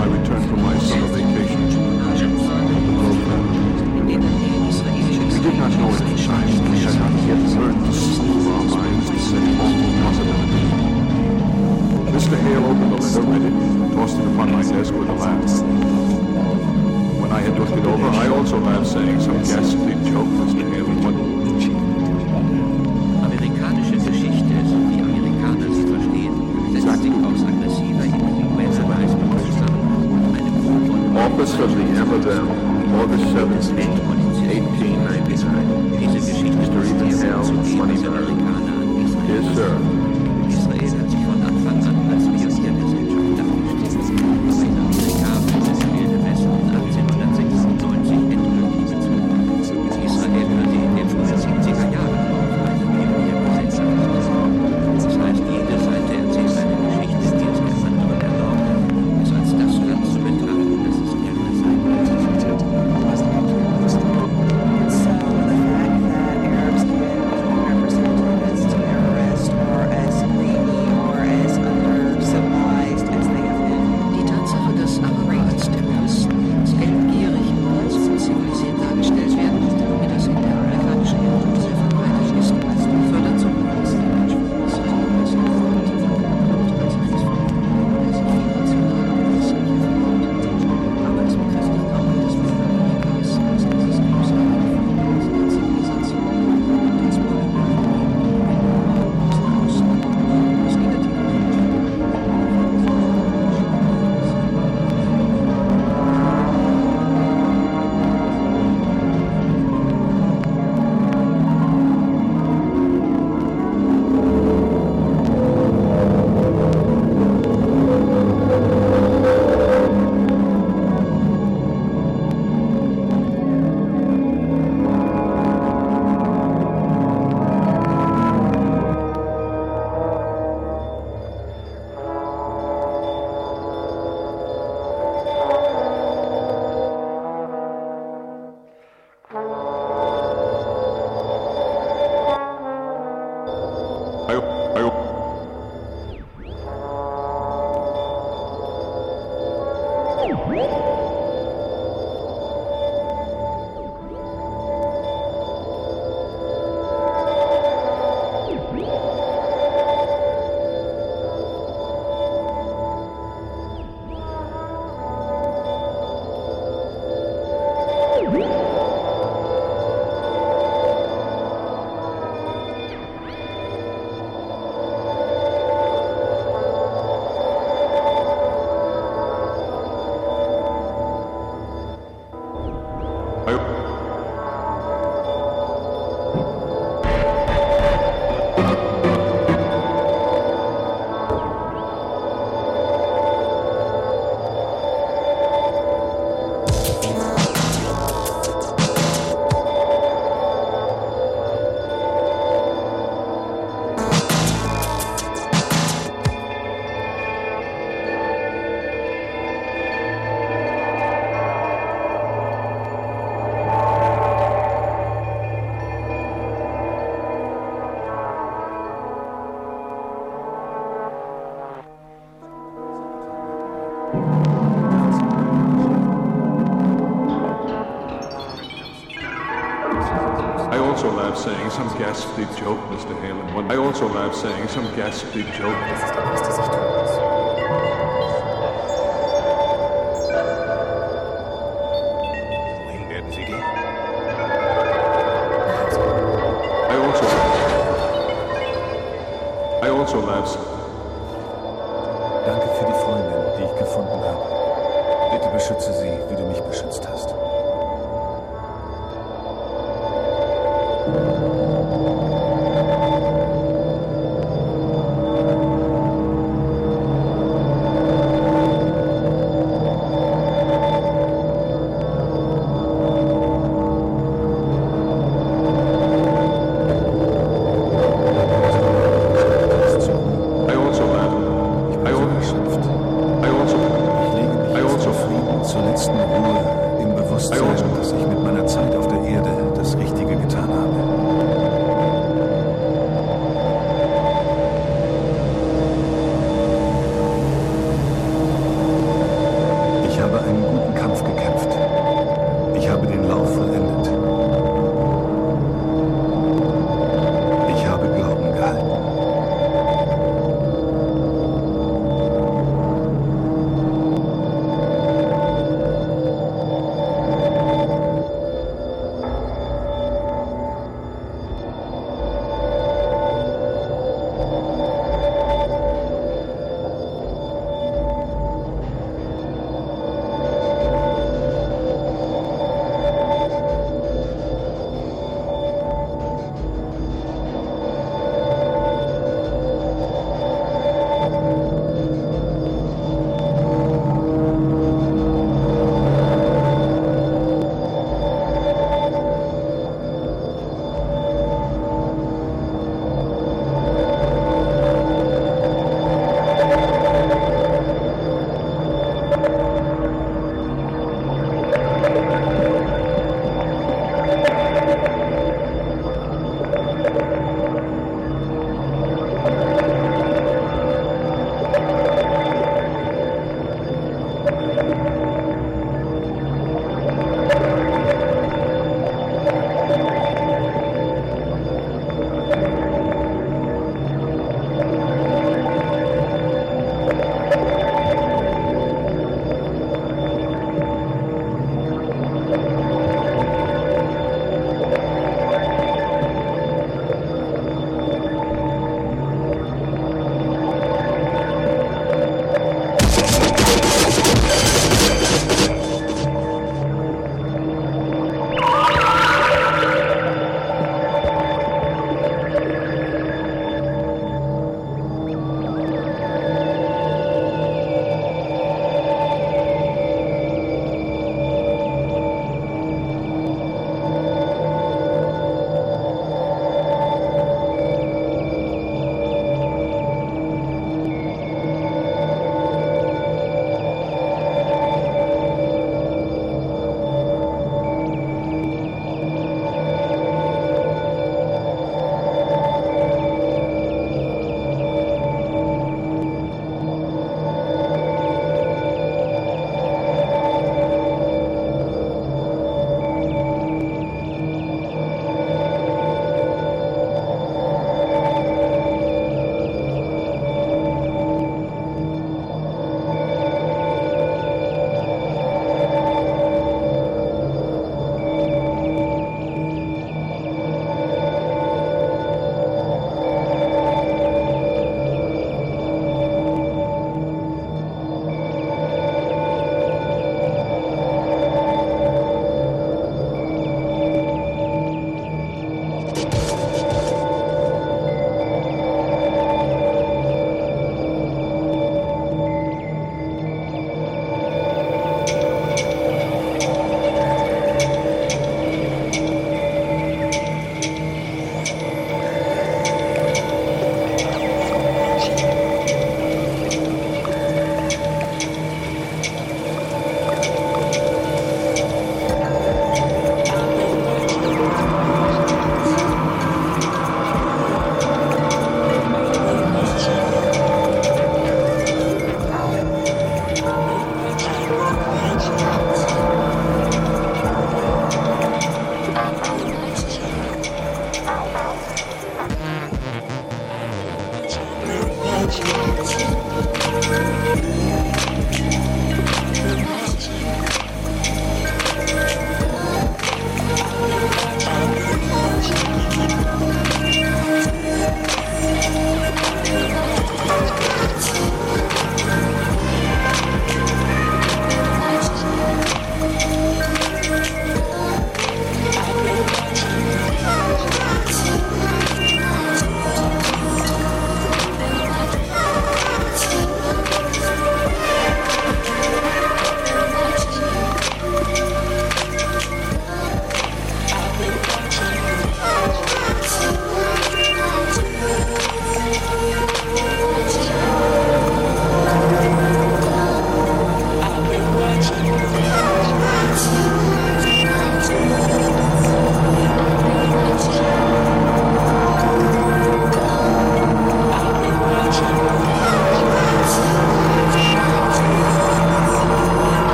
my return from my summer vacation. We did not know at the time, we had not yet learned to school our minds to such awful possibilities. Mr. Hale opened the letter, read it, tossed it upon my desk with a laugh. When I had looked it over, I also laughed, saying some ghastly joke, Mr. Hale, and what... Amerikanische Geschichte, so wie Amerikaner sie verstehen, setzt sich aus aggressiver, individueller Leistung zusammen und einem wohlwollenden... Office of the M&M, August 17, 1899. Diese Geschichte Mr. Ethan Hale, Moneyberry. Yes, sir. Israel hat sich von Anfang an als Pionier der Gesellschaft dargestellt. Aber in Amerika wird das wilde Westen 1896 endgültig bezogen. Israel hatte in den frühen 70er Jahren auch eine Pioniergesellschaft. Das heißt, jede Seite erzählt eine Geschichte, die es der anderen erlaubt, es als das Land zu betrachten, das es gerne sein will. Saying some ghastly joke, Mr. Hale. I also laughed, saying some ghastly joke. Das ist der beste Sichtpunkt. Wohin werden Sie gehen? I also laughed. Danke für die Freundin, die ich gefunden habe. Bitte beschütze sie, wie du mich beschützt hast.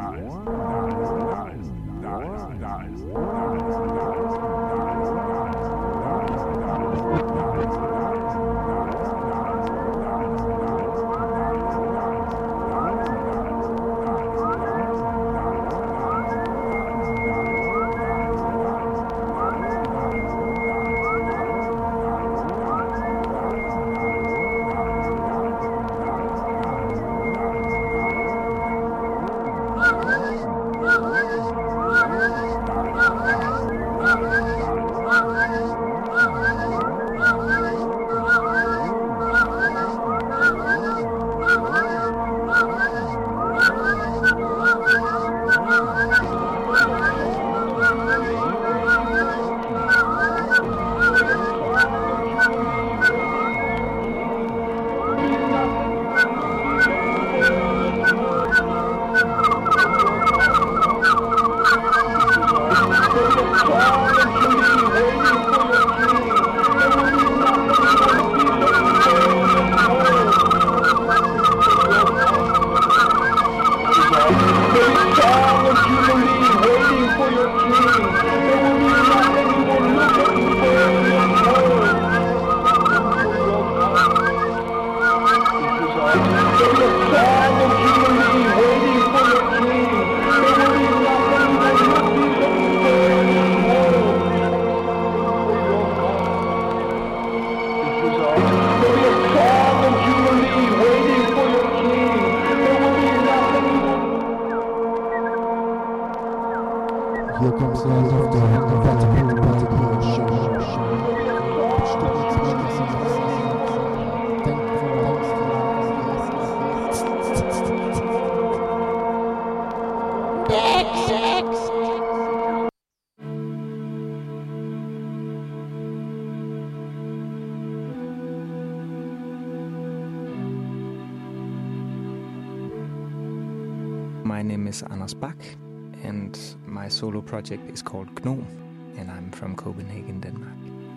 My name is Anders Bak, and my solo project is called Gnome, and I'm from Copenhagen, Denmark.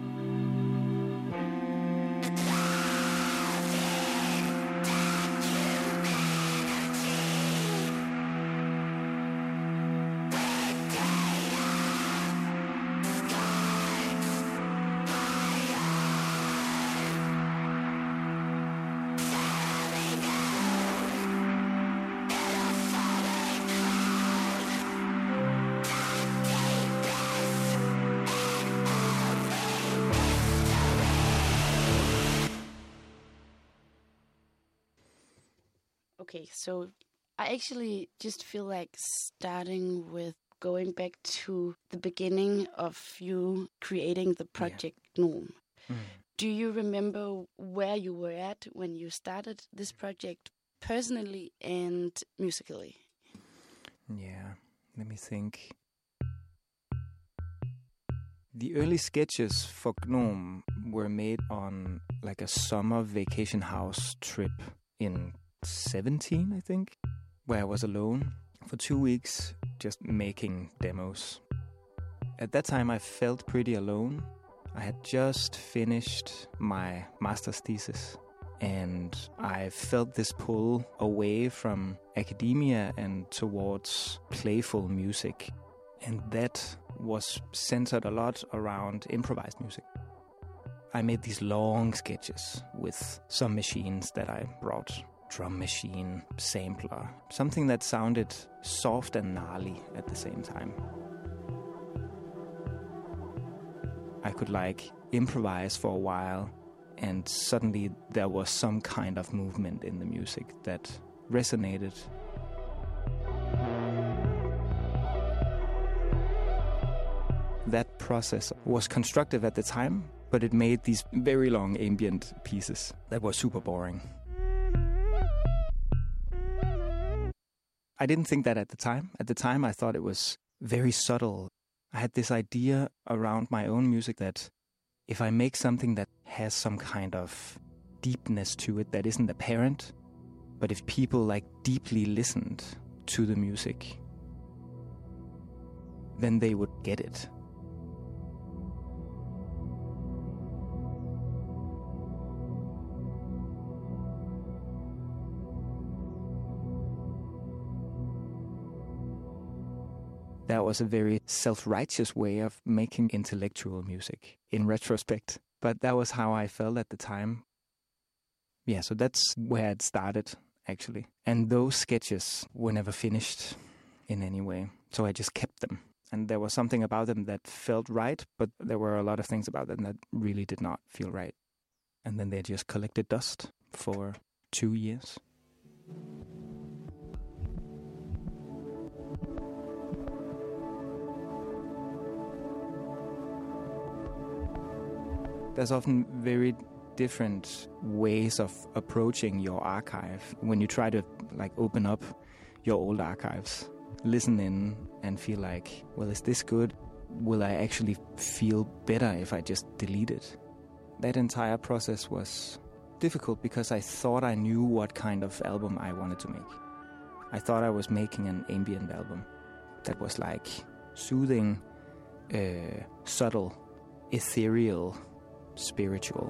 Okay, so I actually just feel like starting with going back to the beginning of you creating the project Gnome. Do you remember where you were at when you started this project personally and musically? Yeah, let me think. The early sketches for Gnome were made on like a summer vacation house trip in 17, I think, where I was alone for 2 weeks just making demos. At that time I felt pretty alone. I had just finished my master's thesis and I felt this pull away from academia and towards playful music. And that was centered a lot around improvised music. I made these long sketches with some machines that I brought. Drum machine, sampler, something that sounded soft and gnarly at the same time. I could improvise for a while, and suddenly there was some kind of movement in the music that resonated. That process was constructive at the time, but it made these very long ambient pieces that were super boring. I didn't think that at the time. At the time, I thought it was very subtle. I had this idea around my own music that if I make something that has some kind of deepness to it that isn't apparent, but if people deeply listened to the music, then they would get it. that was a very self-righteous way of making intellectual music in retrospect. But that was how I felt at the time. Yeah, so that's where it started, actually. And those sketches were never finished in any way. So I just kept them. And there was something about them that felt right, but there were a lot of things about them that really did not feel right. And then they just collected dust for 2 years. There's often very different ways of approaching your archive when you try to open up your old archives, listen in and feel like, well, is this good? Will I actually feel better if I just delete it? That entire process was difficult because I thought I knew what kind of album I wanted to make. I thought I was making an ambient album that was like soothing, subtle, ethereal, spiritual.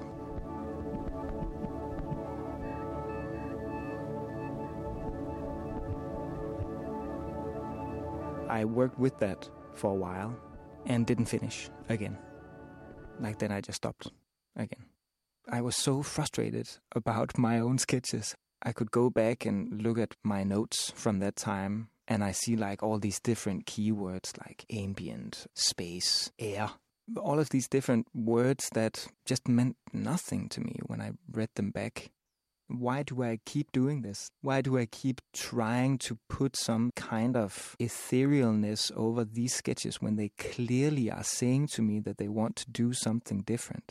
I worked with that for a while and didn't finish again. Then I just stopped again. I was so frustrated about my own sketches. I could go back and look at my notes from that time and I see all these different keywords like ambient, space, air. All of these different words that just meant nothing to me when I read them back. Why do I keep doing this? Why do I keep trying to put some kind of etherealness over these sketches when they clearly are saying to me that they want to do something different?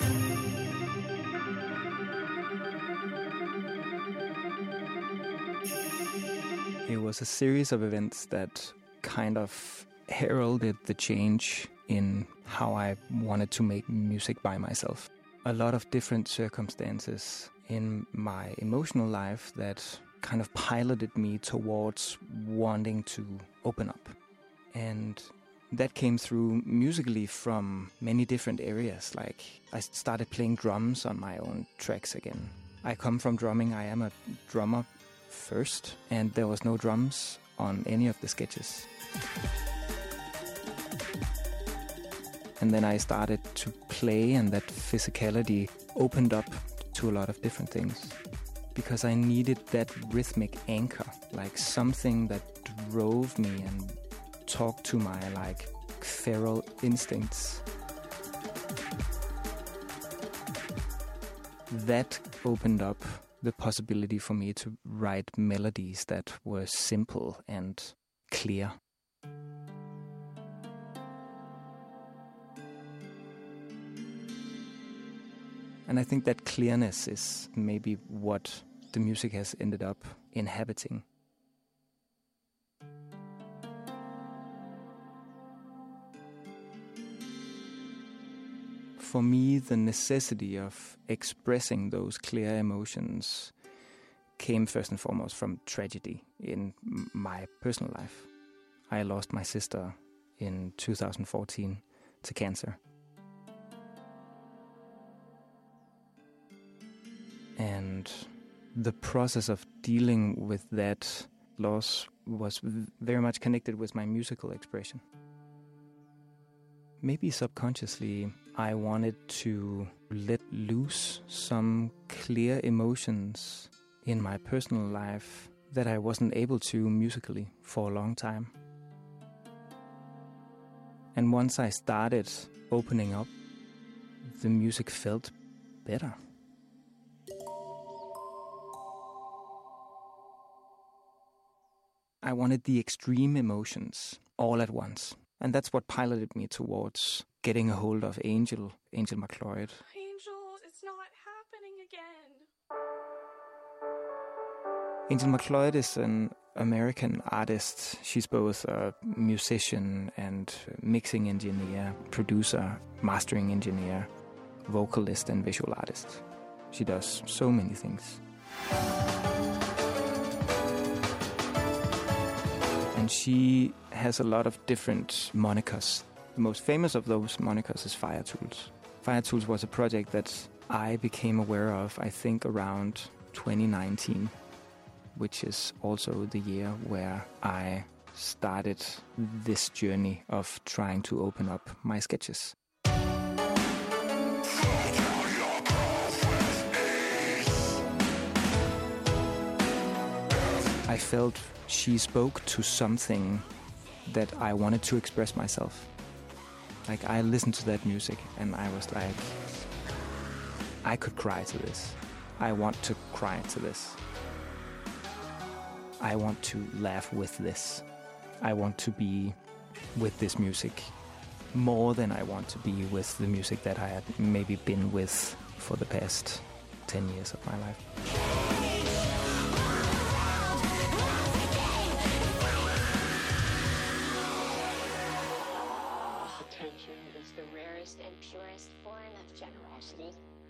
It was a series of events that kind of heralded the change in how I wanted to make music by myself. A lot of different circumstances in my emotional life that kind of piloted me towards wanting to open up. And that came through musically from many different areas. I started playing drums on my own tracks again. I come from drumming. I am a drummer first, and there was no drums on any of the sketches. And then I started to play, and that physicality opened up to a lot of different things. Because I needed that rhythmic anchor, something that drove me and talked to my feral instincts. That opened up the possibility for me to write melodies that were simple and clear. And I think that clearness is maybe what the music has ended up inhabiting. For me, the necessity of expressing those clear emotions came first and foremost from tragedy in my personal life. I lost my sister in 2014 to cancer. And the process of dealing with that loss was very much connected with my musical expression. Maybe subconsciously, I wanted to let loose some clear emotions in my personal life that I wasn't able to musically for a long time. And once I started opening up, the music felt better. I wanted the extreme emotions all at once. And that's what piloted me towards getting a hold of Angel McLeod. Angel, it's not happening again. Angel McLeod is an American artist. She's both a musician and mixing engineer, producer, mastering engineer, vocalist and visual artist. She does so many things. And she has a lot of different monikers. The most famous of those monikers is Fire Tools. Fire Tools was a project that I became aware of, I think, around 2019, which is also the year where I started this journey of trying to open up my sketches. I felt she spoke to something that I wanted to express myself. Like, I listened to that music and I was like, I could cry to this. I want to cry to this. I want to laugh with this. I want to be with this music more than I want to be with the music that I had maybe been with for the past 10 years of my life. Attention is the rarest and purest form of generosity.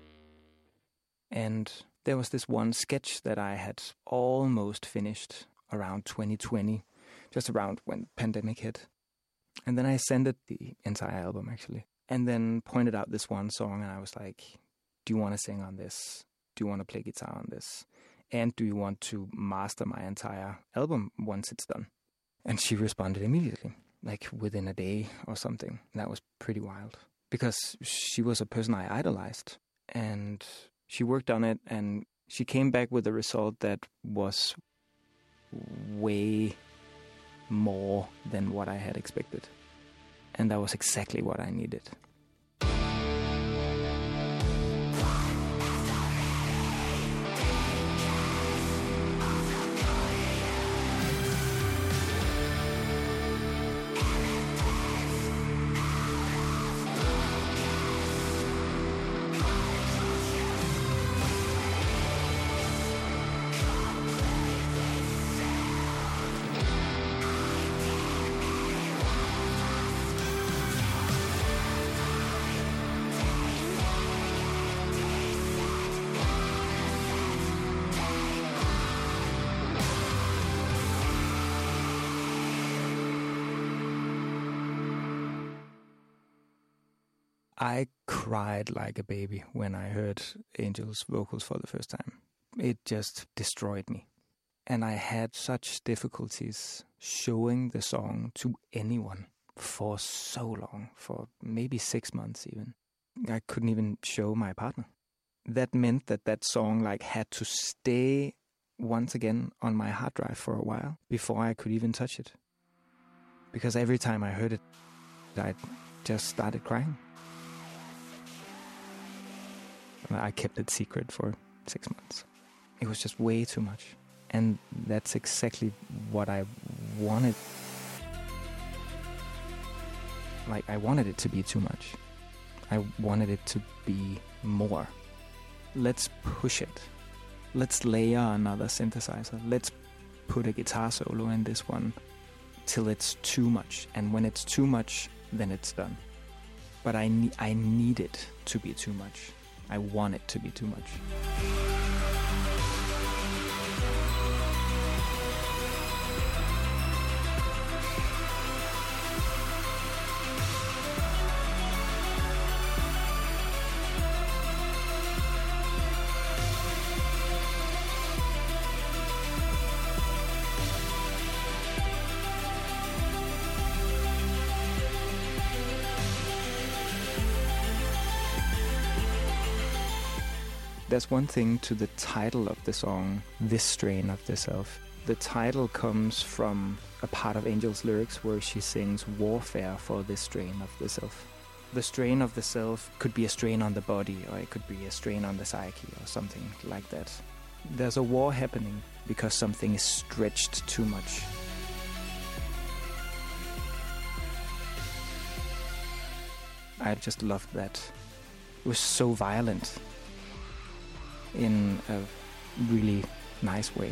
And there was this one sketch that I had almost finished around 2020, just around when pandemic hit. And then I sent it the entire album, actually. And then pointed out this one song, and I was like, do you want to sing on this? Do you want to play guitar on this? And do you want to master my entire album once it's done? And she responded immediately, like within a day or something. That was pretty wild, because she was a person I idolized. And she worked on it, and she came back with a result that was way more than what I had expected. And that was exactly what I needed. I cried like a baby when I heard Angel's vocals for the first time. It just destroyed me. And I had such difficulties showing the song to anyone for so long, for maybe 6 months even. I couldn't even show my partner. That meant that song had to stay once again on my hard drive for a while before I could even touch it. Because every time I heard it, I just started crying. I kept it secret for 6 months. It was just way too much. And that's exactly what I wanted. I wanted it to be too much. I wanted it to be more. Let's push it. Let's layer another synthesizer. Let's put a guitar solo in this one till it's too much. And when it's too much, then it's done. But I need it to be too much. I want it to be too much. There's one thing to the title of the song, This Strain of the Self. The title comes from a part of Angel's lyrics where she sings warfare for this strain of the self. The strain of the self could be a strain on the body, or it could be a strain on the psyche, or something like that. There's a war happening because something is stretched too much. I just loved that. It was so violent in a really nice way.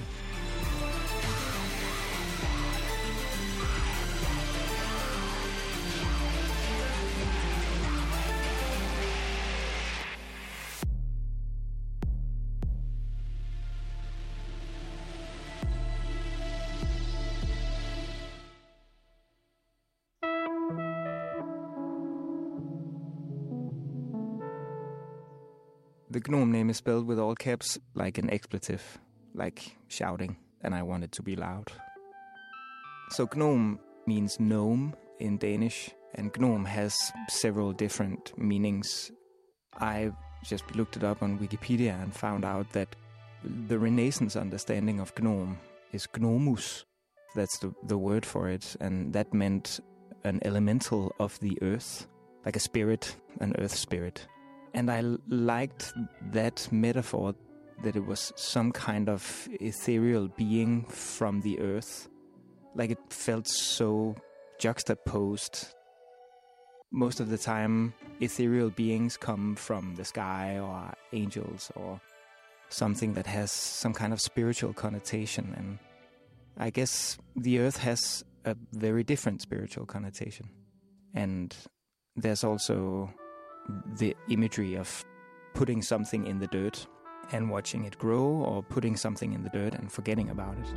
The GNOME name is spelled with all caps, like an expletive, like shouting, and I want it to be loud. So gnome means gnome in Danish, and gnome has several different meanings. I just looked it up on Wikipedia and found out that the Renaissance understanding of gnome is gnomus. That's the word for it, and that meant an elemental of the earth, like a spirit, an earth spirit. And I liked that metaphor, that it was some kind of ethereal being from the earth. Like it felt so juxtaposed. Most of the time, ethereal beings come from the sky or angels or something that has some kind of spiritual connotation. And I guess the earth has a very different spiritual connotation. And there's also the imagery of putting something in the dirt and watching it grow, or putting something in the dirt and forgetting about it.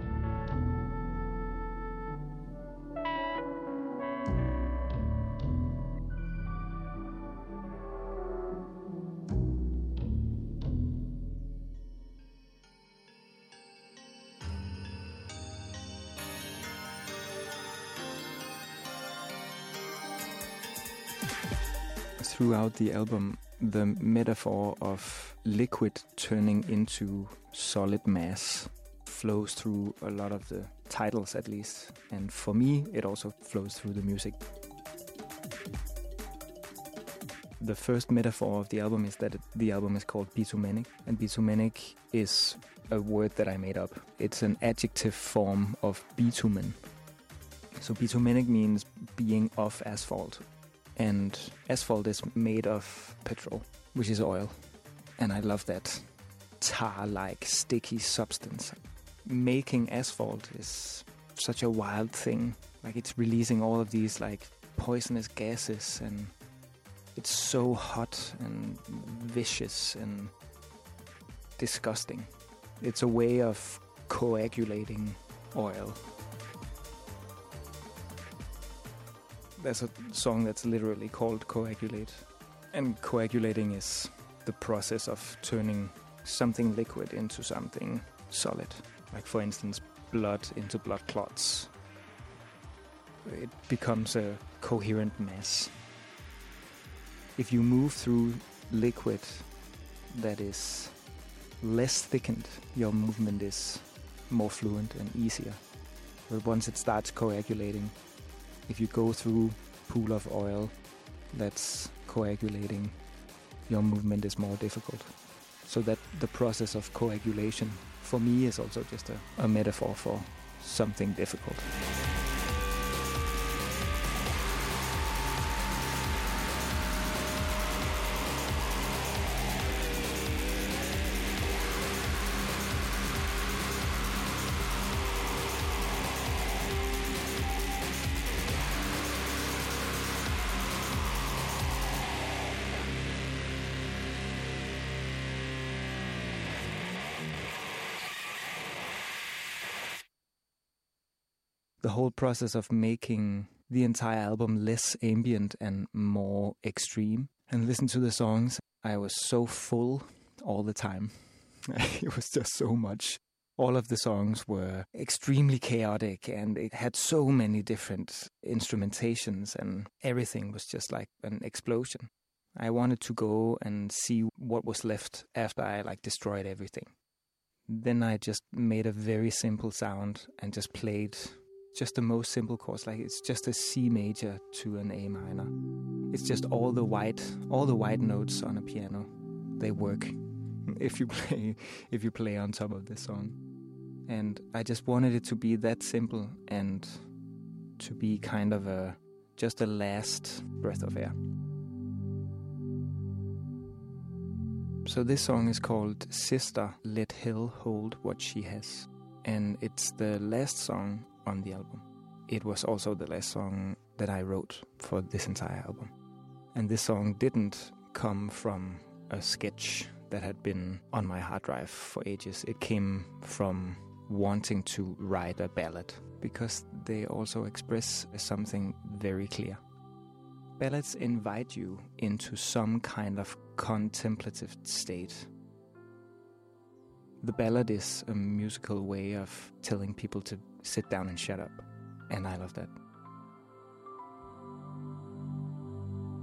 Throughout the album, the metaphor of liquid turning into solid mass flows through a lot of the titles, at least. And for me, it also flows through the music. The first metaphor of the album is that the album is called bitumenic, and bitumenic is a word that I made up. It's an adjective form of bitumen. So bitumenic means being of asphalt. And asphalt is made of petrol, which is oil. And I love that tar-like sticky substance. Making asphalt is such a wild thing. Like, it's releasing all of these like poisonous gases, and it's so hot and vicious and disgusting. It's a way of coagulating oil. There's a song that's literally called Coagulate. And coagulating is the process of turning something liquid into something solid. Like, for instance, blood into blood clots. It becomes a coherent mass. If you move through liquid that is less thickened, your movement is more fluent and easier. But once it starts coagulating, if you go through a pool of oil that's coagulating, your movement is more difficult. So that the process of coagulation, for me, is also just a metaphor for something difficult. The whole process of making the entire album less ambient and more extreme. And listen to the songs. I was so full all the time. It was just so much. All of the songs were extremely chaotic, and it had so many different instrumentations, and everything was just like an explosion. I wanted to go and see what was left after I destroyed everything. Then I just made a very simple sound and just played just the most simple chords. Like, it's just a C major to an A minor. It's just all the white notes on a piano. They work if you play on top of the song. And I just wanted it to be that simple and to be kind of just a last breath of air. So this song is called Sister, Let Hell Hold What She Has. And it's the last song on the album. It was also the last song that I wrote for this entire album. And this song didn't come from a sketch that had been on my hard drive for ages. It came from wanting to write a ballad, because they also express something very clear. Ballads invite you into some kind of contemplative state. The ballad is a musical way of telling people to sit down and shut up. And I love that.